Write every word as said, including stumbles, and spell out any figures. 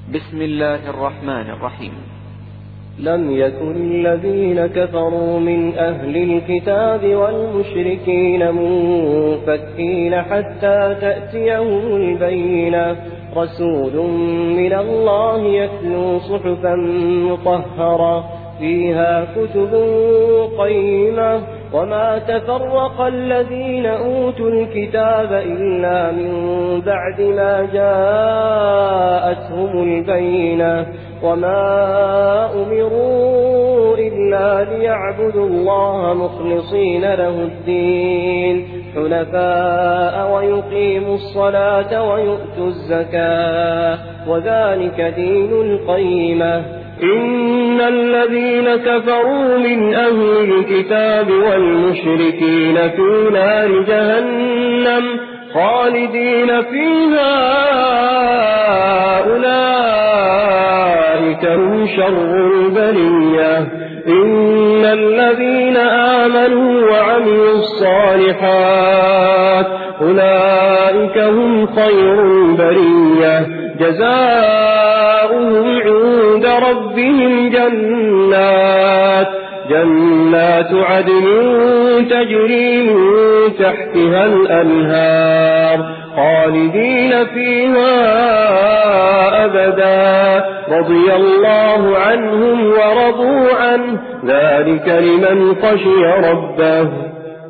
بسم الله الرحمن الرحيم. لم يكن الذين كفروا من أهل الكتاب والمشركين منفكين حتى تأتيهم البينة، رسول من الله يتلو صحفا مطهرة فيها كتب قيمة، وما تفرق الذين أوتوا الكتاب إلا من بعد ما جاءتهم البينة، وما أمروا إلا ليعبدوا الله مخلصين له الدين حنفاء ويقيموا الصلاة ويؤتوا الزكاة، وذلك دين القيمة. إن الذين كفروا من أهل الكتاب والمشركين في نار جهنم خالدين فيها، أولئك هم شر البرية. إن الذين آمنوا وعملوا الصالحات أولئك هم خير البرية، جزاؤهم عند ربهم جنات جنات عدن تجري من تحتها الأنهار خالدين فيها أبدا، رضي الله عنهم ورضوا عنه، ذلك لمن خشي ربه.